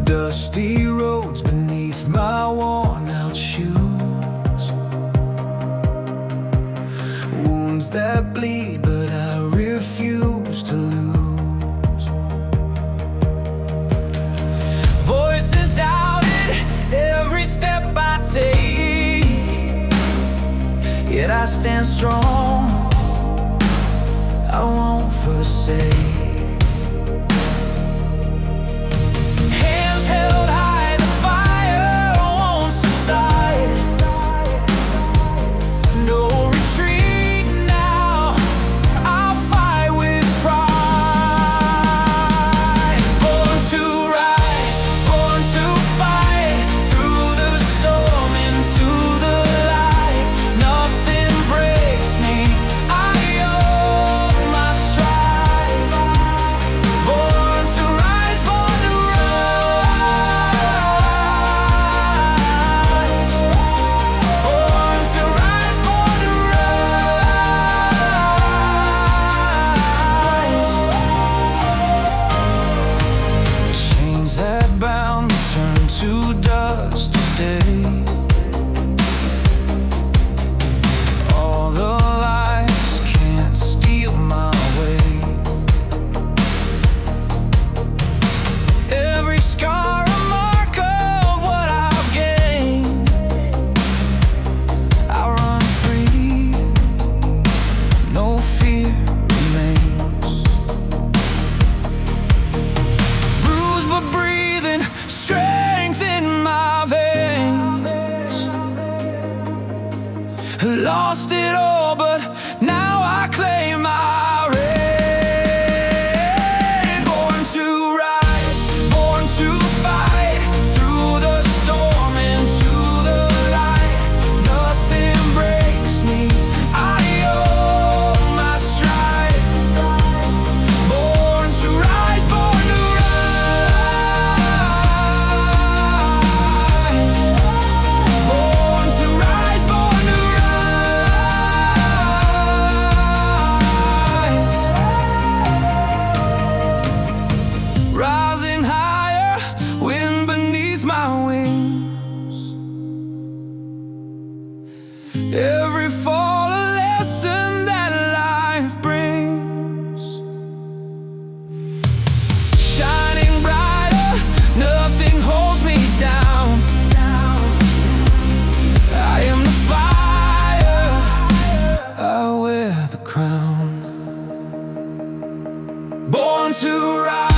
Dusty roads beneath my worn-out shoes, wounds that bleed but I refuse to lose. Voices doubted every step I take, yet I stand strong, I won't forsake. To dust today, all the lies can't steal my way. Every scar a mark of what I've gained. I run free, no fear remains. Bruised but breathing, strength in my veins. Lost it all, but now I claim my reign. Born to rise, born to fight, through the storm into the light. Nothing breaks me, I own my stride. Born to rise, born to rise. Born to rise, born to rise. Rising higher, wind beneath my wings. Every fall a lesson that life brings. Shining brighter, nothing holds me down. I am the fire, I wear the crown. Born to rise.